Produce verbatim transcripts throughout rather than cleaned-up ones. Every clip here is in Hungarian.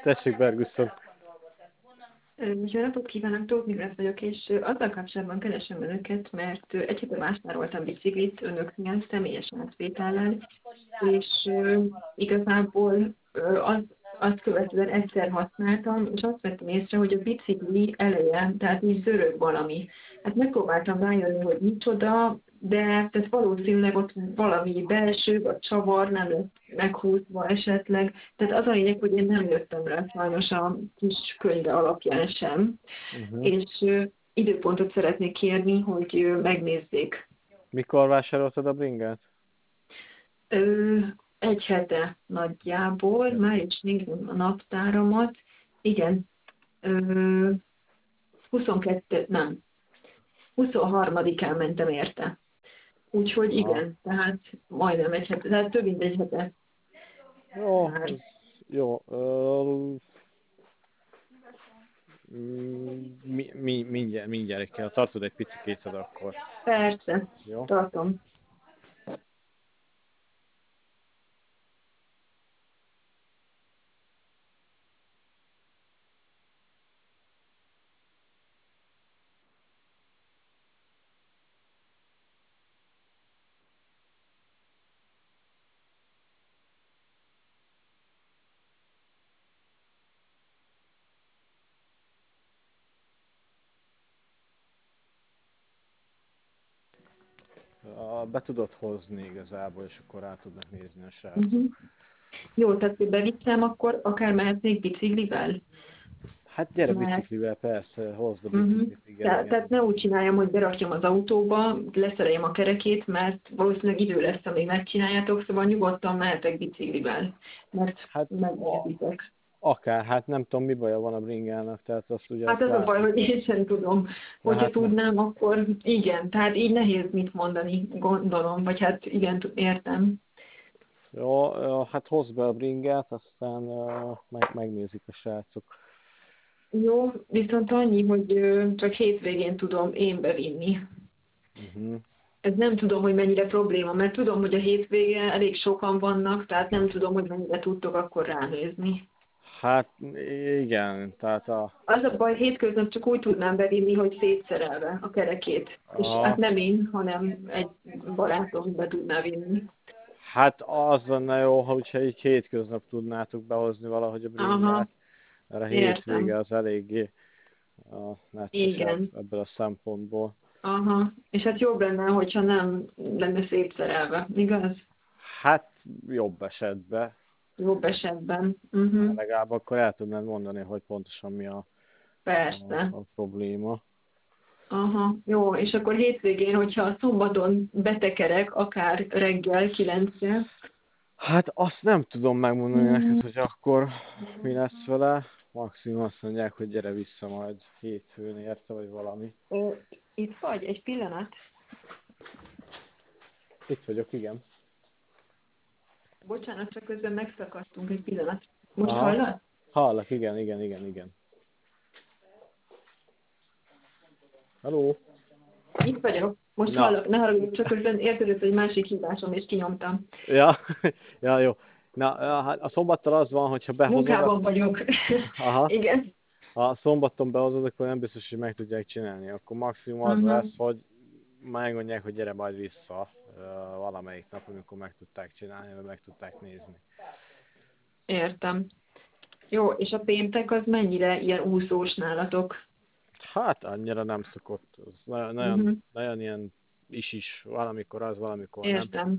Tessék, Bergusson. Jó napot kívánok, Tóth Miklós vagyok, és azzal kapcsolatban keresem önöket, mert egy hete vásároltam biciklit önöknél személyes átvétellel, és uh, igazából uh, az, azt követően egyszer használtam, és azt vettem észre, hogy a bicikli eleje, tehát így zörög valami. Hát megpróbáltam rájönni, hogy micsoda, de tehát valószínűleg ott valami belső, vagy csavar nem lett meghúzva esetleg. Tehát az a lényeg, hogy én nem jöttem rá sajnos a kis könyve alapján sem. Uh-huh. És uh, időpontot szeretnék kérni, hogy uh, megnézzék. Mikor vásároltad a bringát? Ö, egy hete nagyjából, már is nézem a naptáramat. Igen, ö, huszonkettő, nem, huszonharmadikán mentem érte. Úgyhogy igen, tehát majdnem egy hete, tehát több mint egy hete. Jó, Már. ez, jó. Uh, mi, mi, mindjárt, mindjárt kell. Tartod egy pici készed akkor. Persze, Jó? tartom. Uh, be tudod hozni igazából, és akkor rá tudnak nézni a srácok. Uh-huh. Jó, tehát hogy beviszem, akkor akár mehetnék biciklivel? Hát gyere Mert... biciklivel, persze, hozd a Uh-huh. biciklit, igen, Te, igen. Tehát ne úgy csináljam, hogy berakjam az autóba, leszereljem a kerekét, mert valószínűleg idő lesz, amíg megcsináljátok, szóval nyugodtan mehetek biciklivel, mert Hát megnézitek. akár, hát nem tudom, mi baja van a bringának, tehát azt ugye... Hát azt az a baj, látjuk. hogy én sem tudom. Hogyha hát tudnám, akkor igen, tehát így nehéz mit mondani, gondolom, vagy hát igen, értem. Jó, hát hozd be a bringát, aztán uh, meg, megnézik a srácok. Jó, viszont annyi, hogy ö, csak hétvégén tudom én bevinni. Uh-huh. Ez nem tudom, hogy mennyire probléma, mert tudom, hogy a hétvége elég sokan vannak, tehát nem tudom, hogy mennyire tudtok akkor ránézni. Hát igen, tehát a... Az a baj, hétköznap csak úgy tudnám bevinni, hogy szétszerelve a kerekét. a És hát nem én, hanem egy barátom be tudná vinni. Hát az lenne jó, ha hogyha így hétköznap tudnátok behozni valahogy a bringát, Aha, mert a értem. hétvége az eléggé uh, neccesebb Igen. ebből a szempontból. Aha, és hát jobb lenne, hogyha nem lenne szétszerelve, igaz? Hát jobb esetben. Jobb esetben. Uh-huh. Legalább akkor el tudnád mondani, hogy pontosan mi a, a, Persze. a probléma. Aha, jó, és akkor hétvégén, hogyha szombaton betekerek, akár reggel kilencre. Hát azt nem tudom megmondani Mm. neked, hogy akkor mi lesz vele. Maximum azt mondják, hogy gyere vissza majd hétfőn érte, vagy valami. Ö, itt vagy? Egy pillanat. Itt vagyok, igen. Bocsánat, csak közben megszakadtunk egy pillanat. Most Aha. hallasz? Hallak, igen, igen, igen, igen. Halló? Itt vagyok. Most Na. hallok, ne haragudj, csak közben érkezett egy másik hívásom, és kinyomtam. Ja, ja, jó. Na, hát a szombattal az van, hogyha behozod... Munkában vagyok. Aha. Igen. Ha szombaton behozod, akkor nem biztos, hogy meg tudják csinálni. Akkor maximum az Uh-huh. lesz, hogy megmondják, hogy gyere majd vissza uh, valamelyik nap, amikor meg tudták csinálni, vagy meg tudták nézni. Értem. Jó, és a péntek az mennyire ilyen úszós nálatok? Hát annyira nem szokott. Az nagyon, nagyon, Uh-huh. nagyon ilyen is-is, valamikor az, valamikor nem. Értem.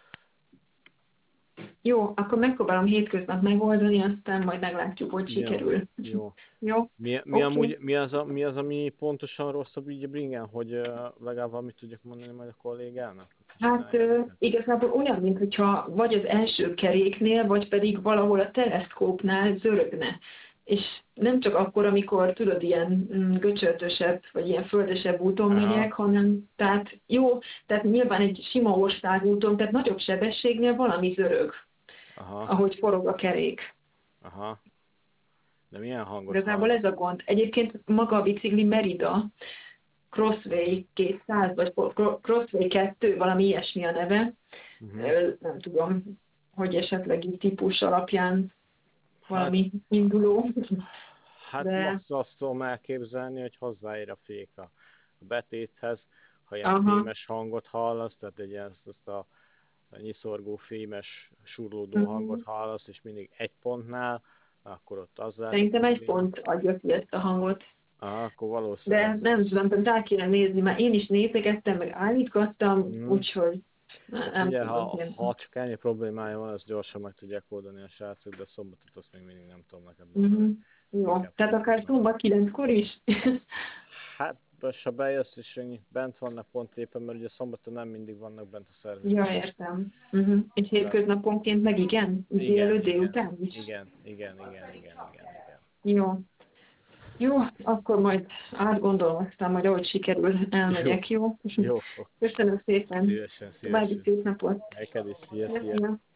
Jó, akkor megpróbálom hétköznap megoldani, aztán majd meglátjuk, hogy Jó, sikerül. jó. Jó? Mi, mi, Okay. amúgy, mi, az a, mi az, ami pontosan rosszabb így a bringen, hogy uh, legalább valamit tudjak mondani majd a kollégának? Hát uh, igazából olyan, mintha vagy az első keréknél, vagy pedig valahol a teleszkópnál zörögne. És nem csak akkor, amikor tudod, ilyen göcsörtösebb, vagy ilyen földesebb úton Aha. megyek, hanem tehát jó, tehát nyilván egy sima országúton, tehát nagyobb sebességnél valami zörög, Aha. ahogy forog a kerék. Aha. De milyen hangos Igazából hall? ez a gond. Egyébként maga a bicikli Merida, Crossway kétszáz, vagy Crossway kettő, valami ilyesmi a neve. Uh-huh. Nem tudom, hogy esetleg így típus alapján valami induló. Hát De, max azt tudom elképzelni, hogy hozzáér a fék a betéthez, ha ilyen aha. fémes hangot hallasz, tehát egy ilyen, azt a nyiszorgó, fémes, surlódó hangot Mhm. hallasz, és mindig egy pontnál, akkor ott az lehet a Szerintem egy probléma. pont adja ki ezt a hangot. Aha, akkor valószínűleg De az nem lesz. tudom, rá kéne nézni, mert én is nézegettem, meg állítgattam, Mm. úgyhogy ne- Hát nem figyelj, tudom. ha, Én. ha csak ennyi problémája van, azt gyorsan meg tudják oldani a srácok, de a szombatot azt még mindig nem tudom neked mondani. Uh-huh. Jó, Inkább tehát tudod akár meg. szombat kilenckor is? Hát, most ha bejössz és ennyi, bent vannak pont éppen, mert ugye szombaton nem mindig vannak bent a Ja, szervezők. értem. Uh-huh. És hétköznaponként meg igen? Igen, Délelőtt, igen, délután is? igen, igen, igen, igen, igen, igen. Jó. Jó, akkor majd átgondolom, aztán majd ahogy sikerül, Jó, elmegyek, jó? jó, Köszönöm szépen. szívesen, További szívesen. szép napot. Neked is, szia, szia. Szia.